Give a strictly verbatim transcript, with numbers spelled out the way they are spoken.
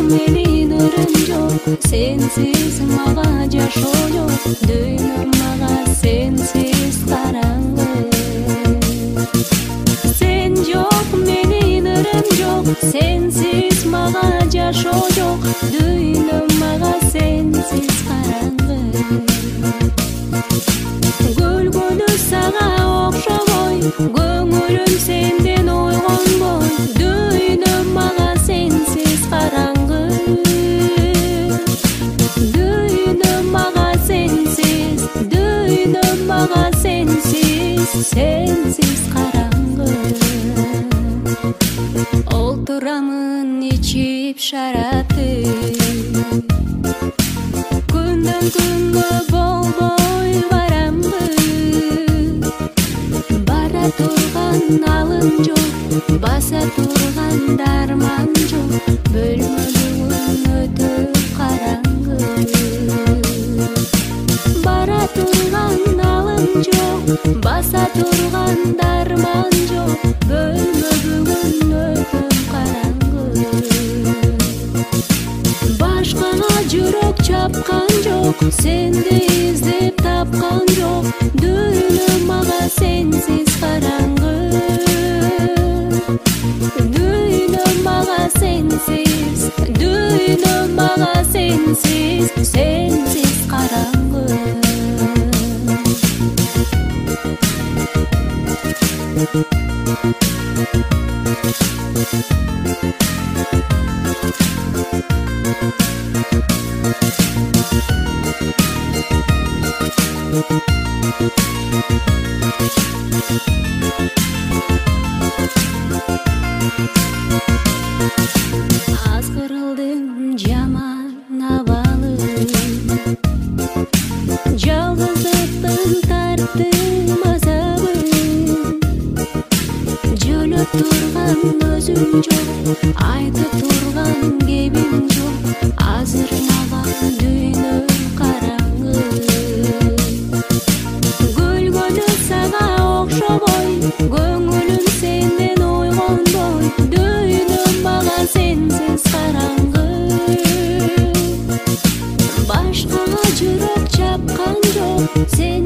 менин өрüm жок, сенсиз мага жашоо жок, дүйнөм мага сенсиз караңгы. Сен жок, менин өрüm жок, сенсиз мага жашоо жок, дүйнөм мага сенсиз караңгы. Көлгөнү сага окшобой, көңүлүм сенден ойгонбой, дүйнөм мага сенсиз караңгы. Дүйнөм мага сенсиз, дүйнөм мага сенсиз, сенсиз караңгы. Олтурамын ичип шарапты, күндөн күнгө болбой барамбы. Бара турган алым жок, баса турган дарман жок, бөлмө бүгүн өтө караңгы. Бара турган алым жок, баса турган дарман жок, бөлмө бүгүн өтө караңгы. Башкага жүрөк чапкан жок, сенди издеп тапкан жок, дүйнөм мага сенсиз караңгы. Дүйнөм мага сенсиз, дүйнөм мага сенсиз, сенсиз караңгы. Азгырылдым жаман абалы, жалгыздыктын тарттым азабын. Жөнөп турган өзүм жок, айтып турган кебим жок, азыр мага дүйнөм караңгы. Көлгөнү сага окшобой, көңүлүм сенден ойгонбой, дүйнөм мага сенсиз караңгы. Башкага жүрөк чапкан жок,